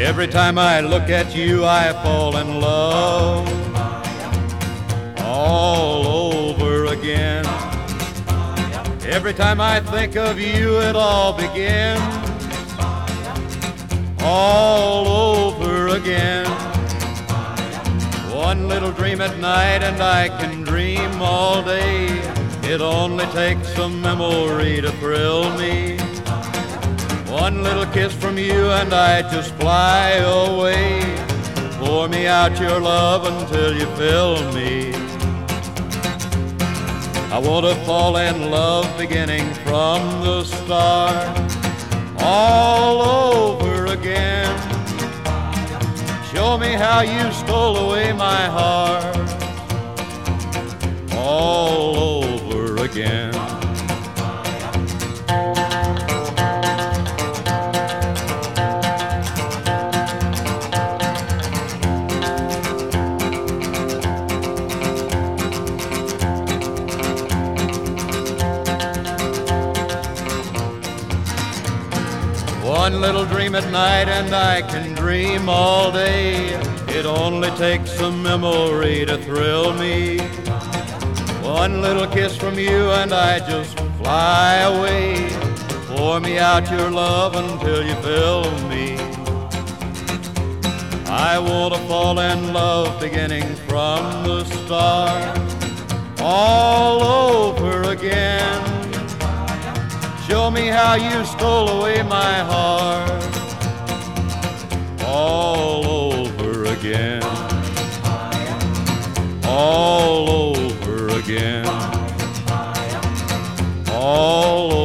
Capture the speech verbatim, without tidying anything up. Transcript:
Every time I look at you, I fall in love all over again. Every time I think of you, it all begins all over again. One little dream at night and I can dream all day. It only takes a memory to thrill me. One little kiss from you and I just fly away. Pour me out your love until you fill me. I want to fall in love beginning from the start, all over again. Show me how you stole away my heart, all over again. One little dream at night and I can dream all day. It only takes a memory to thrill me. One little kiss from you and I just fly away. Pour me out your love until you fill me. I want to fall in love beginning from the start, all over again. Show me how you stole away my heart, all over again, all over again, all over again.